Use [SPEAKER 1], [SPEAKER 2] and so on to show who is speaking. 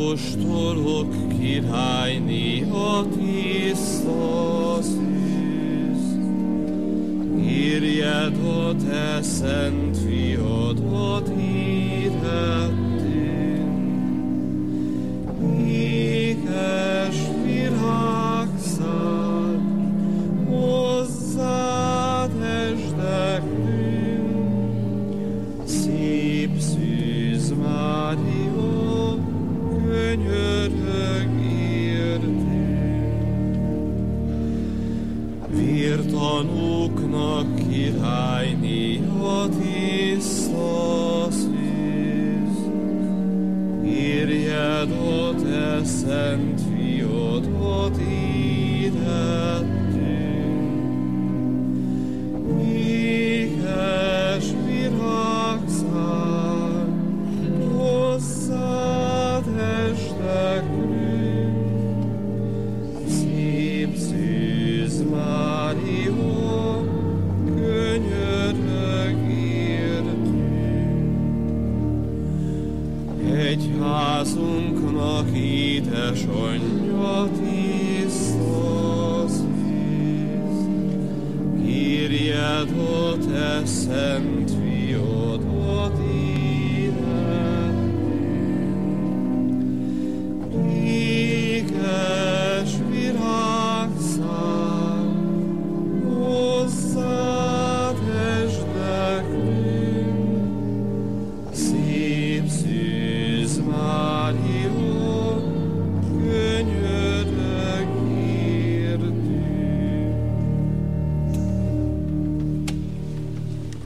[SPEAKER 1] apostolok királyné a tiszta szűz. Írjad a te szent fiadat hirdetünk. Ékes virágszár, hozzád esdeklünk. Szép szűz Mária, könyörög értünk. Vértanúknak királyné a tiszta szűz. Írjad a te szent fiadat hirdettünk. Ékes virágszár, hozzád esdeklünk. Szép szűz Mária, könyörög értünk. Egyházunknak édesanyja tiszta szűz. Írjad a te szent fiadat